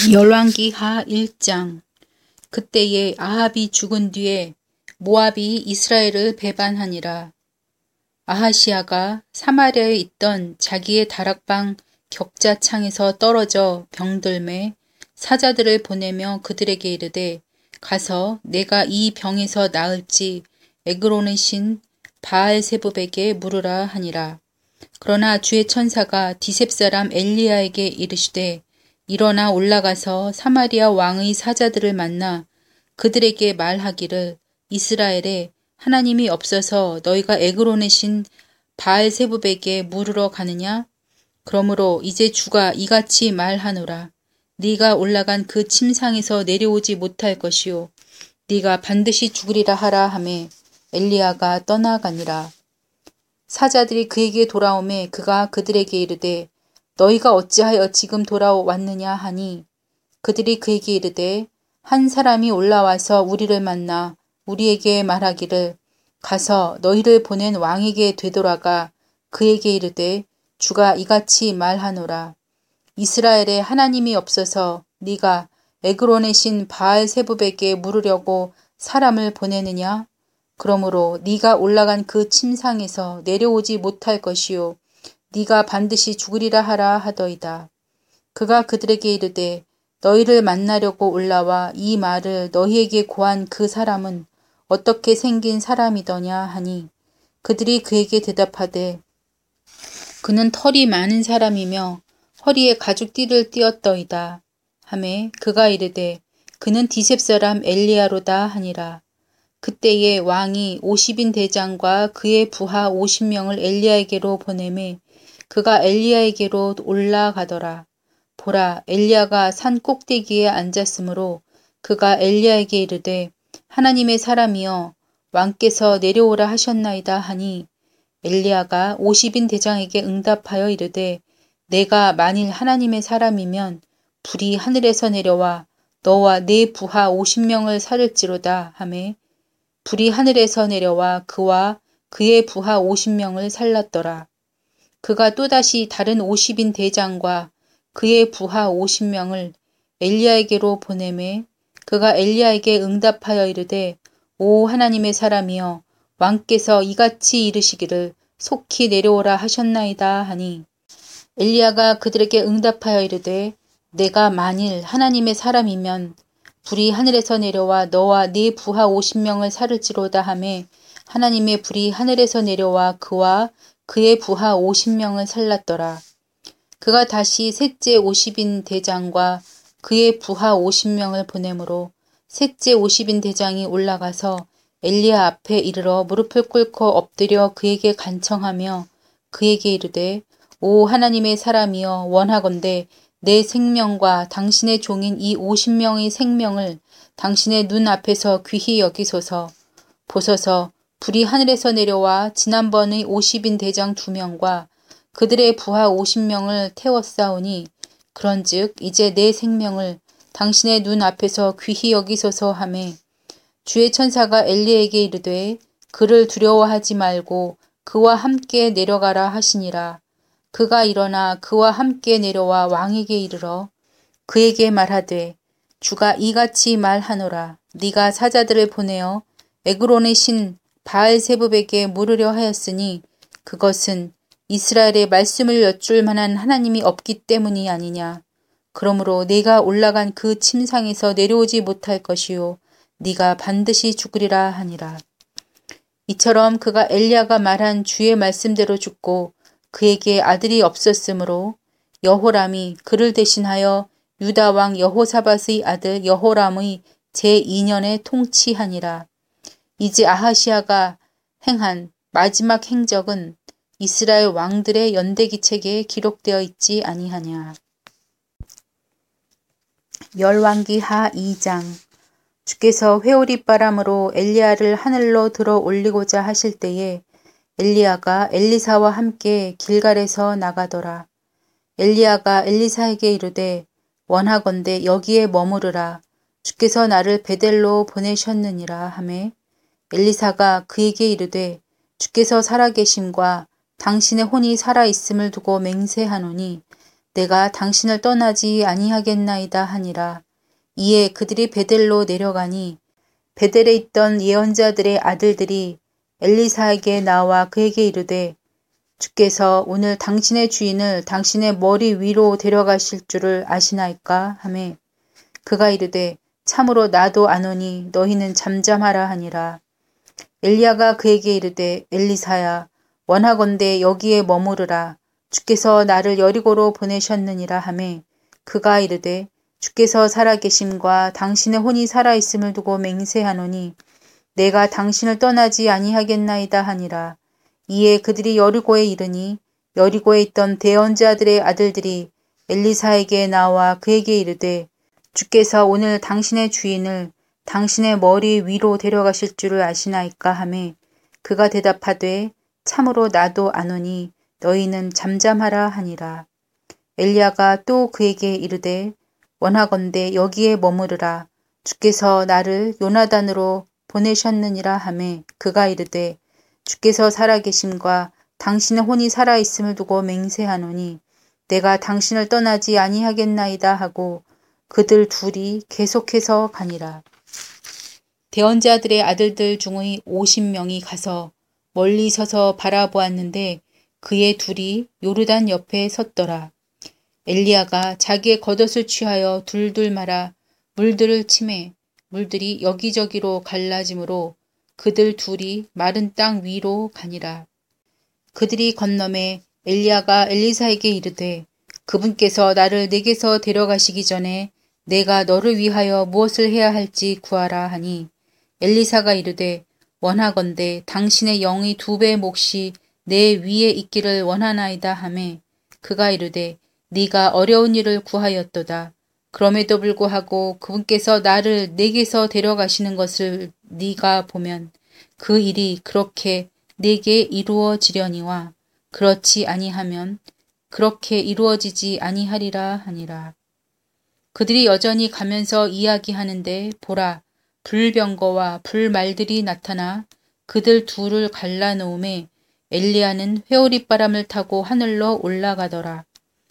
열왕기하 1장. 그때에 아합이 죽은 뒤에 모압이 이스라엘을 배반하니라. 아하시아가 사마리아에 있던 자기의 다락방 격자창에서 떨어져 병들매 사자들을 보내며 그들에게 이르되, 가서 내가 이 병에서 나을지 에그론의 신 바알세붑에게 물으라 하니라. 그러나 주의 천사가 디셉 사람 엘리야에게 이르시되, 일어나 올라가서 사마리아 왕의 사자들을 만나 그들에게 말하기를, 이스라엘에 하나님이 없어서 너희가 에그론의 신 바알세붑에게 물으러 가느냐? 그러므로 이제 주가 이같이 말하노라. 네가 올라간 그 침상에서 내려오지 못할 것이요 네가 반드시 죽으리라 하라 하매 엘리야가 떠나가니라. 사자들이 그에게 돌아오매 그가 그들에게 이르되, 너희가 어찌하여 지금 돌아왔느냐 하니, 그들이 그에게 이르되, 한 사람이 올라와서 우리를 만나 우리에게 말하기를, 가서 너희를 보낸 왕에게 되돌아가 그에게 이르되, 주가 이같이 말하노라. 이스라엘에 하나님이 없어서 네가 에그론의 신 바알세붑에게 물으려고 사람을 보내느냐? 그러므로 네가 올라간 그 침상에서 내려오지 못할 것이요 네가 반드시 죽으리라 하라 하더이다. 그가 그들에게 이르되, 너희를 만나려고 올라와 이 말을 너희에게 고한 그 사람은 어떻게 생긴 사람이더냐 하니, 그들이 그에게 대답하되, 그는 털이 많은 사람이며 허리에 가죽띠를 띠었더이다 하매 그가 이르되, 그는 디셉 사람 엘리야로다 하니라. 그때에 왕이 50인 대장과 그의 부하 50명을 엘리야에게로 보내매 그가 엘리야에게로 올라가더라. 보라, 엘리야가 산 꼭대기에 앉았으므로 그가 엘리야에게 이르되, 하나님의 사람이여 왕께서 내려오라 하셨나이다 하니, 엘리야가 50인 대장에게 응답하여 이르되, 내가 만일 하나님의 사람이면 불이 하늘에서 내려와 너와 네 부하 50명을 살을지로다 하매 불이 하늘에서 내려와 그와 그의 부하 50명을 살랐더라. 그가 또다시 다른 50인 대장과 그의 부하 50명을 엘리야에게로 보내매 그가 엘리야에게 응답하여 이르되, 오 하나님의 사람이여 왕께서 이같이 이르시기를 속히 내려오라 하셨나이다 하니, 엘리야가 그들에게 응답하여 이르되, 내가 만일 하나님의 사람이면 불이 하늘에서 내려와 너와 네 부하 50명을 살을지로다 하매 하나님의 불이 하늘에서 내려와 그와 그의 부하 50명을 살랐더라. 그가 다시 셋째 50인 대장과 그의 부하 50명을 보내므로 셋째 50인 대장이 올라가서 엘리야 앞에 이르러 무릎을 꿇고 엎드려 그에게 간청하며 그에게 이르되, 오 하나님의 사람이여 원하건대 내 생명과 당신의 종인 이 50명의 생명을 당신의 눈 앞에서 귀히 여기소서. 보소서, 불이 하늘에서 내려와 지난번의 50인 대장 2명과 그들의 부하 50명을 태웠사오니, 그런즉 이제 내 생명을 당신의 눈 앞에서 귀히 여기소서 하매 주의 천사가 엘리에게 이르되, 그를 두려워하지 말고 그와 함께 내려가라 하시니라. 그가 일어나 그와 함께 내려와 왕에게 이르러 그에게 말하되, 주가 이같이 말하노라. 네가 사자들을 보내어 에그론의 신 바알세붑에게 물으려 하였으니 그것은 이스라엘의 말씀을 여쭐 만한 하나님이 없기 때문이 아니냐. 그러므로 네가 올라간 그 침상에서 내려오지 못할 것이요 네가 반드시 죽으리라 하니라. 이처럼 그가 엘리야가 말한 주의 말씀대로 죽고 그에게 아들이 없었으므로 여호람이 그를 대신하여 유다 왕 여호사밧의 아들 여호람의 제2년에 통치하니라. 이제 아하시아가 행한 마지막 행적은 이스라엘 왕들의 연대기책에 기록되어 있지 아니하냐. 열왕기하 2장. 주께서 회오리바람으로 엘리야를 하늘로 들어 올리고자 하실 때에 엘리야가 엘리사와 함께 길갈에서 나가더라. 엘리야가 엘리사에게 이르되, 원하건대 여기에 머무르라. 주께서 나를 베델로 보내셨느니라 하매 엘리사가 그에게 이르되, 주께서 살아계심과 당신의 혼이 살아있음을 두고 맹세하노니 내가 당신을 떠나지 아니하겠나이다 하니라. 이에 그들이 베델로 내려가니 베델에 있던 예언자들의 아들들이 엘리사에게 나와 그에게 이르되 주께서 오늘 당신의 주인을 당신의 머리 위로 데려가실 줄을 아시나이까 하매 그가 이르되 참으로 나도 아노니 너희는 잠잠하라 하니라. 엘리야가 그에게 이르되 엘리사야 원하건대 여기에 머무르라. 주께서 나를 여리고로 보내셨느니라 하매 그가 이르되 주께서 살아계심과 당신의 혼이 살아있음을 두고 맹세하노니 내가 당신을 떠나지 아니하겠나이다 하니라. 이에 그들이 여리고에 이르니 여리고에 있던 대언자들의 아들들이 엘리사에게 나와 그에게 이르되 주께서 오늘 당신의 주인을 당신의 머리 위로 데려가실 줄을 아시나이까 하매 그가 대답하되 참으로 나도 아노니 너희는 잠잠하라 하니라. 엘리야가 또 그에게 이르되 원하건대 여기에 머무르라. 주께서 나를 요나단으로 보내셨느니라 하매 그가 이르되 주께서 살아계심과 당신의 혼이 살아있음을 두고 맹세하노니 내가 당신을 떠나지 아니하겠나이다 하고 그들 둘이 계속해서 가니라. 대언자들의 아들들 중의 50명이 가서 멀리 서서 바라보았는데 그의 둘이 요르단 옆에 섰더라. 엘리야가 자기의 겉옷을 취하여 둘둘 말아 물들을 치매 물들이 여기저기로 갈라지므로 그들 둘이 마른 땅 위로 가니라. 그들이 건너매 엘리야가 엘리사에게 이르되 그분께서 나를 내게서 데려가시기 전에 내가 너를 위하여 무엇을 해야 할지 구하라 하니 엘리사가 이르되 원하건대 당신의 영의 2배 몫이 내 위에 있기를 원하나이다 하매 그가 이르되 네가 어려운 일을 구하였도다. 그럼에도 불구하고 그분께서 나를 내게서 데려가시는 것을 네가 보면 그 일이 그렇게 내게 이루어지려니와 그렇지 아니하면 그렇게 이루어지지 아니하리라 하니라. 그들이 여전히 가면서 이야기하는데 보라 불병거와 불말들이 나타나 그들 둘을 갈라놓음에 엘리야는 회오릿바람을 타고 하늘로 올라가더라.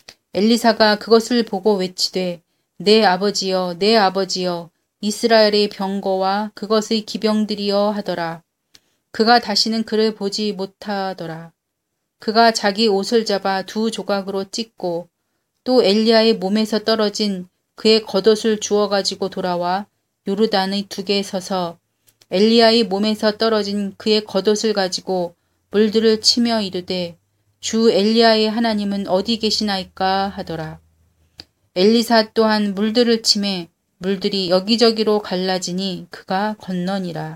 엘리사가 그것을 보고 외치되 내 아버지여 내 아버지여 이스라엘의 병거와 그것의 기병들이여 하더라. 그가 다시는 그를 보지 못하더라. 그가 자기 옷을 잡아 2 조각으로 찢고 또 엘리야의 몸에서 떨어진 그의 겉옷을 주워 가지고 돌아와 요르단의 둑에 서서 엘리야의 몸에서 떨어진 그의 겉옷을 가지고 물들을 치며 이르되 주 엘리야의 하나님은 어디 계시나이까 하더라. 엘리사 또한 물들을 치매 물들이 여기저기로 갈라지니 그가 건너니라.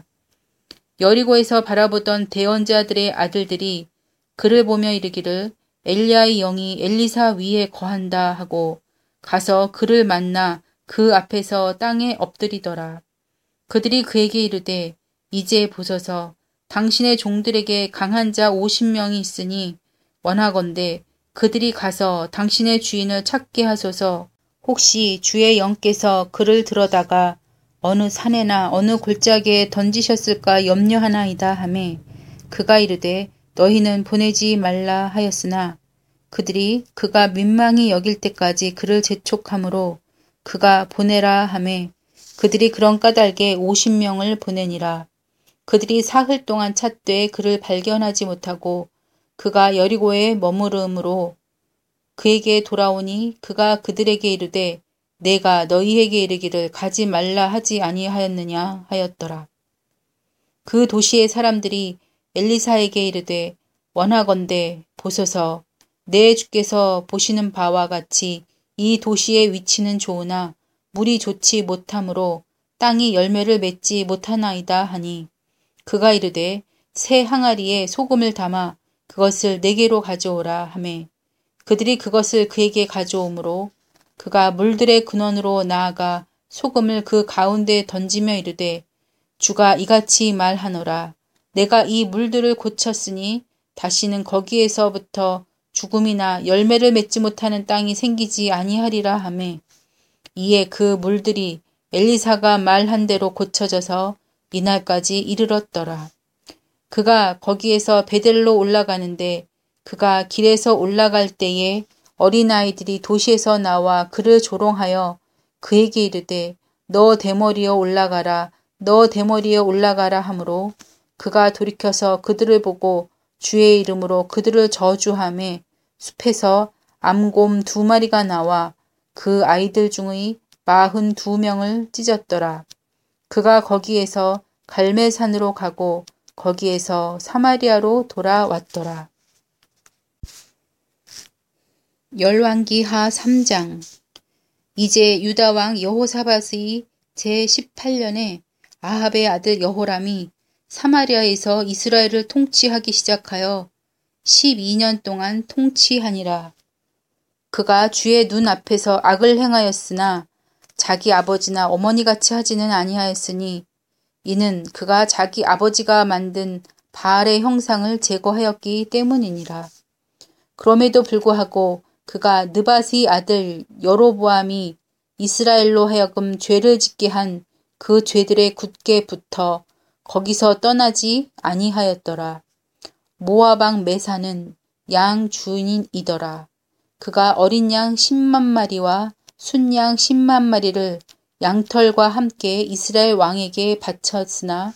여리고에서 바라보던 대언자들의 아들들이 그를 보며 이르기를 엘리야의 영이 엘리사 위에 거한다 하고 가서 그를 만나 그 앞에서 땅에 엎드리더라. 그들이 그에게 이르되 이제 보소서 당신의 종들에게 강한 자 50명이 있으니 원하건대 그들이 가서 당신의 주인을 찾게 하소서. 혹시 주의 영께서 그를 들어다가 어느 산에나 어느 골짜기에 던지셨을까 염려하나이다 하매 그가 이르되 너희는 보내지 말라 하였으나 그들이 그가 민망히 여길 때까지 그를 재촉하므로 그가 보내라 하매 그들이 그런 까닭에 50명을 보내니라. 그들이 사흘 동안 찾되 그를 발견하지 못하고 그가 여리고에 머무름으로 그에게 돌아오니 그가 그들에게 이르되 내가 너희에게 이르기를 가지 말라 하지 아니하였느냐 하였더라. 그 도시의 사람들이 엘리사에게 이르되 원하건대 보소서 내 주께서 보시는 바와 같이 이 도시의 위치는 좋으나 물이 좋지 못하므로 땅이 열매를 맺지 못하나이다 하니 그가 이르되 새 항아리에 소금을 담아 그것을 내게로 가져오라 하매 그들이 그것을 그에게 가져오므로 그가 물들의 근원으로 나아가 소금을 그 가운데에 던지며 이르되 주가 이같이 말하노라. 내가 이 물들을 고쳤으니 다시는 거기에서부터 죽음이나 열매를 맺지 못하는 땅이 생기지 아니하리라 하매 이에 그 물들이 엘리사가 말한 대로 고쳐져서 이날까지 이르렀더라. 그가 거기에서 베델로 올라가는데 그가 길에서 올라갈 때에 어린아이들이 도시에서 나와 그를 조롱하여 그에게 이르되 너 대머리여 올라가라 너 대머리여 올라가라 하므로 그가 돌이켜서 그들을 보고 주의 이름으로 그들을 저주하매 숲에서 암곰 2마리가 나와 그 아이들 중의 42명을 찢었더라. 그가 거기에서 갈멜산으로 가고 거기에서 사마리아로 돌아왔더라. 열왕기하 3장. 이제 유다왕 여호사밧의 제18년에 아합의 아들 여호람이 사마리아에서 이스라엘을 통치하기 시작하여 12년 동안 통치하니라. 그가 주의 눈 앞에서 악을 행하였으나 자기 아버지나 어머니같이 하지는 아니하였으니 이는 그가 자기 아버지가 만든 바알의 형상을 제거하였기 때문이니라. 그럼에도 불구하고 그가 느밧의 아들 여로보암이 이스라엘로 하여금 죄를 짓게 한 그 죄들에 굳게 붙어 거기서 떠나지 아니하였더라. 모압 왕 메사는 양 주인이더라. 그가 어린 양 10만 마리와 순양 10만 마리를 양털과 함께 이스라엘 왕에게 바쳤으나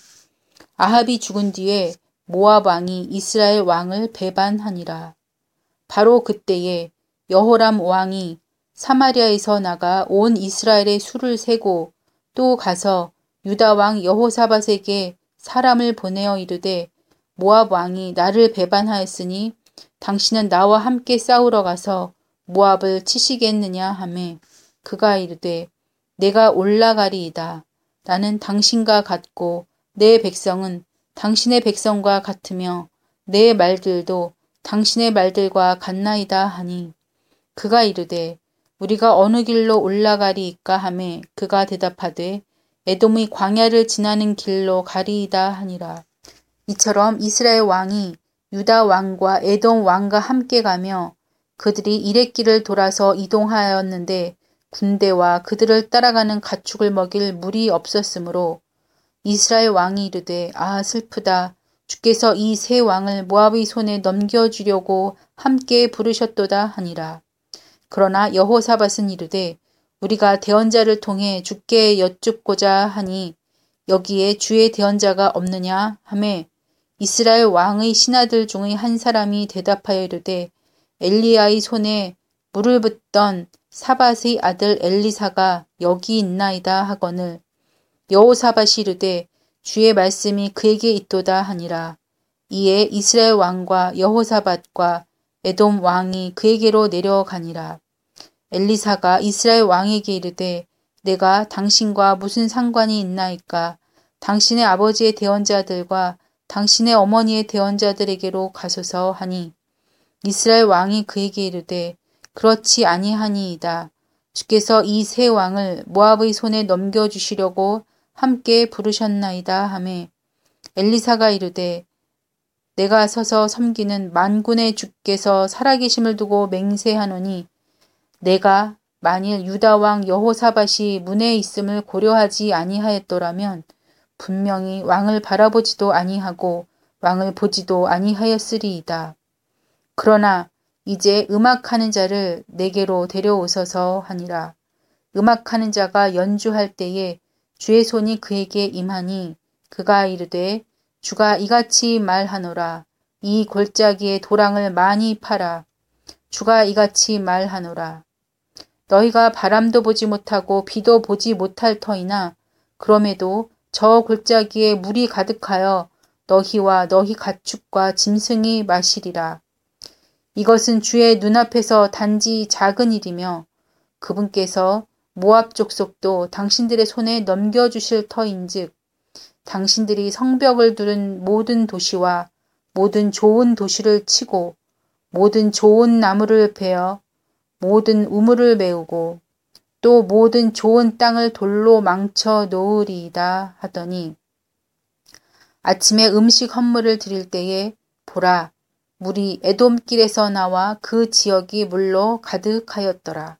아합이 죽은 뒤에 모압 왕이 이스라엘 왕을 배반하니라. 바로 그때에 여호람 왕이 사마리아에서 나가 온 이스라엘의 수를 세고 또 가서 유다 왕 여호사밧에게 사람을 보내어 이르되 모압 왕이 나를 배반하였으니 당신은 나와 함께 싸우러 가서 모압을 치시겠느냐 하매 그가 이르되 내가 올라가리이다. 나는 당신과 같고 내 백성은 당신의 백성과 같으며 내 말들도 당신의 말들과 같나이다 하니 그가 이르되 우리가 어느 길로 올라가리이까 하매 그가 대답하되 에돔의 광야를 지나는 길로 가리이다 하니라. 이처럼 이스라엘 왕이 유다 왕과 에돔 왕과 함께 가며 그들이 이랫길을 돌아서 이동하였는데 군대와 그들을 따라가는 가축을 먹일 물이 없었으므로 이스라엘 왕이 이르되 아 슬프다. 주께서 이 세 왕을 모압의 손에 넘겨주려고 함께 부르셨도다 하니라. 그러나 여호사밧은 이르되 우리가 대언자를 통해 주께 여쭙고자 하니 여기에 주의 대언자가 없느냐 하매 이스라엘 왕의 신하들 중의 한 사람이 대답하여 이르되 엘리야의 손에 물을 붓던 사밧의 아들 엘리사가 여기 있나이다 하거늘 여호사밧이 이르되 주의 말씀이 그에게 있도다 하니라. 이에 이스라엘 왕과 여호사밧과 에돔 왕이 그에게로 내려가니라. 엘리사가 이스라엘 왕에게 이르되 내가 당신과 무슨 상관이 있나이까? 당신의 아버지의 대언자들과 당신의 어머니의 대언자들에게로 가소서 하니 이스라엘 왕이 그에게 이르되 그렇지 아니하니이다. 주께서 이 세 왕을 모압의 손에 넘겨주시려고 함께 부르셨나이다 하매 엘리사가 이르되 내가 서서 섬기는 만군의 주께서 살아계심을 두고 맹세하노니 내가 만일 유다 왕 여호사밧이 문에 있음을 고려하지 아니하였더라면 분명히 왕을 바라보지도 아니하고 왕을 보지도 아니하였으리이다. 그러나 이제 음악하는 자를 내게로 데려오소서 하니라. 음악하는 자가 연주할 때에 주의 손이 그에게 임하니 그가 이르되 주가 이같이 말하노라. 이 골짜기에 도랑을 많이 파라. 주가 이같이 말하노라. 너희가 바람도 보지 못하고 비도 보지 못할 터이나 그럼에도 저 골짜기에 물이 가득하여 너희와 너희 가축과 짐승이 마시리라. 이것은 주의 눈앞에서 단지 작은 일이며 그분께서 모압 족속도 당신들의 손에 넘겨주실 터인즉 당신들이 성벽을 두른 모든 도시와 모든 좋은 도시를 치고 모든 좋은 나무를 베어 모든 우물을 메우고 또 모든 좋은 땅을 돌로 망쳐 놓으리이다 하더니 아침에 음식 헌물을 드릴 때에 보라 물이 에돔길에서 나와 그 지역이 물로 가득하였더라.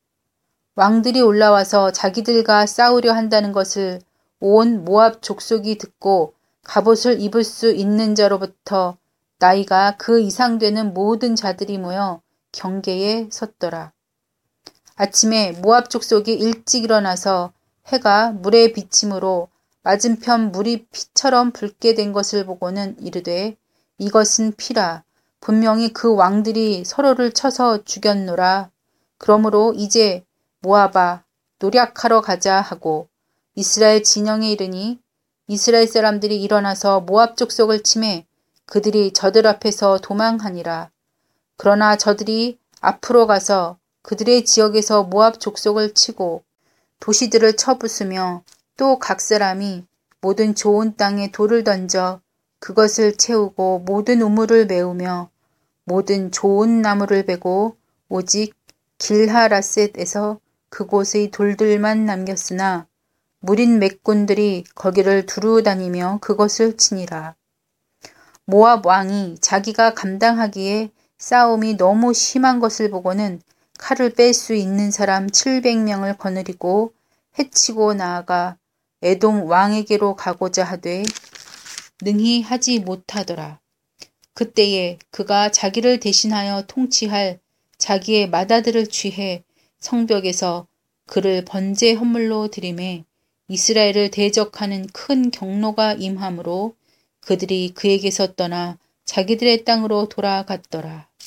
왕들이 올라와서 자기들과 싸우려 한다는 것을 온 모압 족속이 듣고 갑옷을 입을 수 있는 자로부터 나이가 그 이상 되는 모든 자들이 모여 경계에 섰더라. 아침에 모압 족속이 일찍 일어나서 해가 물에 비침으로 맞은편 물이 피처럼 붉게 된 것을 보고는 이르되 이것은 피라. 분명히 그 왕들이 서로를 쳐서 죽였노라. 그러므로 이제 모압아 노략하러 가자 하고 이스라엘 진영에 이르니 이스라엘 사람들이 일어나서 모압 족속을 치매 그들이 저들 앞에서 도망하니라. 그러나 저들이 앞으로 가서 그들의 지역에서 모압 족속을 치고 도시들을 쳐부수며 또 각 사람이 모든 좋은 땅에 돌을 던져 그것을 채우고 모든 우물을 메우며 모든 좋은 나무를 베고 오직 길하라셋에서 그곳의 돌들만 남겼으나 무린 맥군들이 거기를 두루 다니며 그것을 치니라. 모압 왕이 자기가 감당하기에 싸움이 너무 심한 것을 보고는 칼을 뺄 수 있는 사람 700명을 거느리고 해치고 나아가 에돔 왕에게로 가고자 하되 능히 하지 못하더라. 그때에 그가 자기를 대신하여 통치할 자기의 맏아들을 취해 성벽에서 그를 번제 헌물로 드리매 이스라엘을 대적하는 큰 경로가 임하므로 그들이 그에게서 떠나 자기들의 땅으로 돌아갔더라.